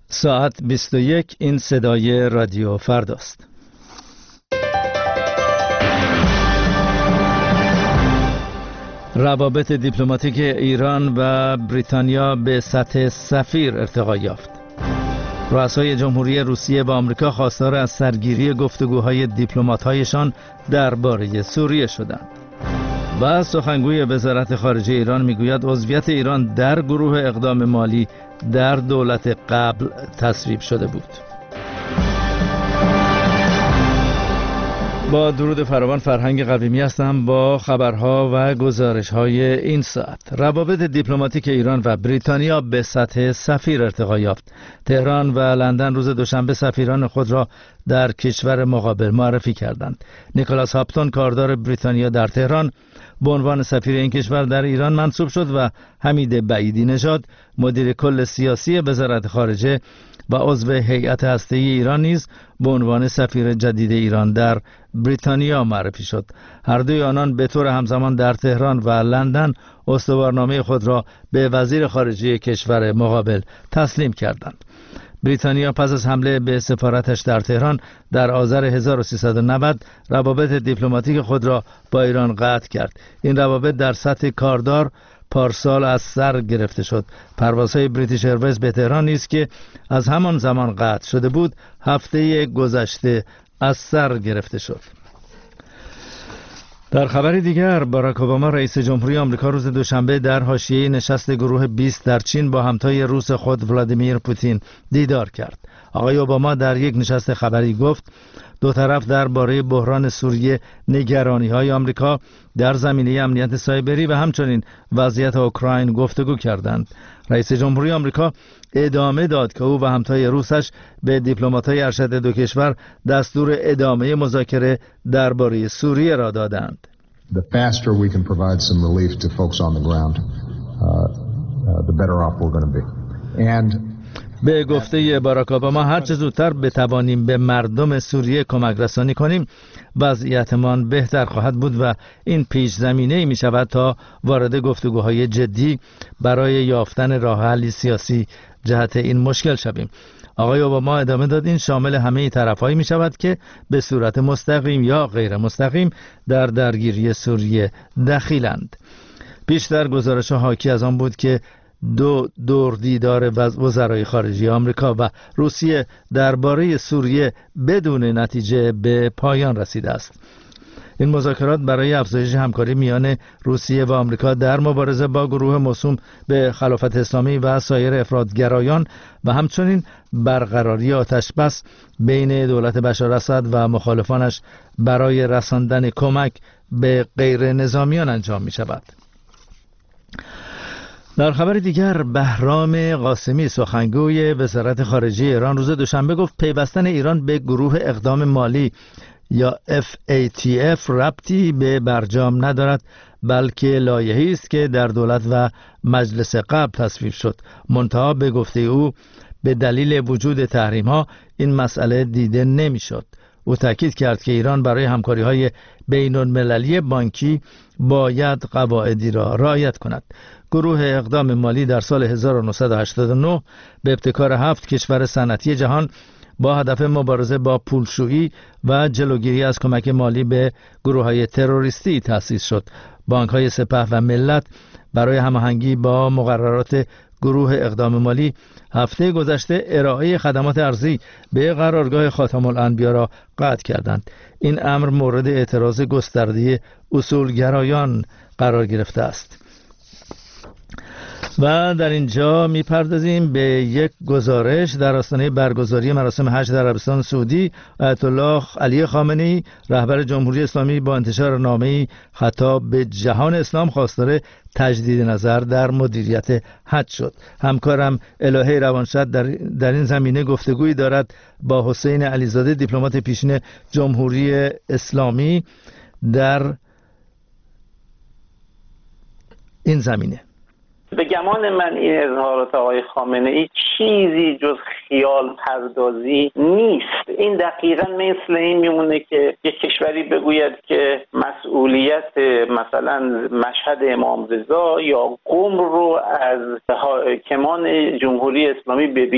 ساعت 21 این صدای رادیو فرداست. روابط دیپلماتیک ایران و بریتانیا به سطح سفیر ارتقا یافت. رؤسای جمهوری روسیه و آمریکا خواستار از سرگیری گفتگوهای دیپلمات‌هایشان درباره سوریه شدند. و سخنگوی وزارت خارجه ایران میگوید عضویت ایران در گروه اقدام مالی در دولت قبل تصویب شده بود. با درود فراوان، فرهنگ قویمی هستم با خبرها و گزارش‌های این ساعت. روابط دیپلماتیک ایران و بریتانیا به سطح سفیر ارتقا یافت. تهران و لندن روز دوشنبه سفیران خود را در کشور مقابل معرفی کردند. نیکولاس هاپتون کاردار بریتانیا در تهران به عنوان سفیر این کشور در ایران منصوب شد و حمید بعیدی نژاد مدیر کل سیاسی وزارت خارجه و عضو هیئت هسته‌ای ایران نیز به عنوان سفیر جدید ایران در بریتانیا معرفی شد. هر دوی آنان به طور همزمان در تهران و لندن استوارنامه خود را به وزیر خارجه کشور مقابل تسلیم کردند. بریتانیا پس از حمله به سفارتش در تهران در آذر 1390 روابط دیپلماتیک خود را با ایران قطع کرد. این روابط در سطح کاردار پارسال از سر گرفته شد. پروازهای بریتیش ایرویز به تهران نیز که از همان زمان قطع شده بود هفته گذشته از سر گرفته شد. در خبری دیگر، باراک اوباما رئیس جمهوری آمریکا روز دوشنبه در حاشیه نشست گروه 20 در چین با همتای روس خود ولادیمیر پوتین دیدار کرد. آقای اوباما در یک نشست خبری گفت دو طرف درباره بحران سوریه، نگرانی‌های آمریکا در زمینه امنیت سایبری و همچنین وضعیت اوکراین گفتگو کردند. رئیس جمهوری آمریکا ادامه داد که او و همتای روسش به دیپلمات‌های ارشد دو کشور دستور ادامه مذاکره درباره سوریه را دادند. The faster we can provide some relief to folks on the ground, the better off we're going to be. And به گفته باراک اوباما هر چه زودتر بتوانیم به مردم سوریه کمک رسانی کنیم وضعیتمان بهتر خواهد بود و این پیش زمینه‌ای می شود تا وارد گفتگوهای جدی برای یافتن راه حلی سیاسی جهت این مشکل شویم. آقای اوباما ادامه داد این شامل همه طرف‌هایی می شود که به صورت مستقیم یا غیر مستقیم در درگیری سوریه دخیلند. بیشتر گزارش حاکی از آن بود که دو دور دیدار وزرای خارجه آمریکا و روسیه درباره سوریه بدون نتیجه به پایان رسیده است. این مذاکرات برای افزایش همکاری میان روسیه و آمریکا در مبارزه با گروه موسوم به خلافت اسلامی و سایر افراطگرایان و همچنین برقراری آتشبس بین دولت بشار اسد و مخالفانش برای رساندن کمک به غیر نظامیان انجام می شود. در خبر دیگر، بهرام قاسمی سخنگوی وزارت خارجه ایران روز دوشنبه گفت پیوستن ایران به گروه اقدام مالی یا FATF ربطی به برجام ندارد، بلکه لایحه‌ای است که در دولت و مجلس قبل تصویب شد. منتها به گفته او به دلیل وجود تحریم‌ها این مسئله دیده نمی‌شد. او تاکید کرد که ایران برای همکاری‌های بین‌المللی بانکی باید قواعدی را رعایت کند. گروه اقدام مالی در سال 1989 به ابتکار 7 کشور صنعتی جهان با هدف مبارزه با پولشویی و جلوگیری از کمک مالی به گروه‌های تروریستی تأسیس شد. بانک‌های سپه و ملت برای هماهنگی با مقررات گروه اقدام مالی هفته گذشته ارائه خدمات ارزی به قرارگاه خاتم الانبیا را قطع کردند. این امر مورد اعتراض گسترده اصولگرایان قرار گرفته است. و در اینجا میپردازیم به یک گزارش در آستانه برگزاری مراسم حج در عربستان سعودی. آیت الله علی خامنه‌ای رهبر جمهوری اسلامی با انتشار نامه‌ای خطاب به جهان اسلام خواستار تجدید نظر در مدیریت حج شد. همکارم الهه روانشد در این زمینه گفتگویی دارد با حسین علیزاده، دیپلمات پیشین جمهوری اسلامی در این زمینه. به گمان من این اظهارات آقای خامنه‌ای چیزی جز خیال پردازی نیست. این دقیقاً مثل این میمونه که یک کشوری بگوید که مسئولیت مثلا مشهد امام رضا یا قم رو از حاکمان جمهوری اسلامی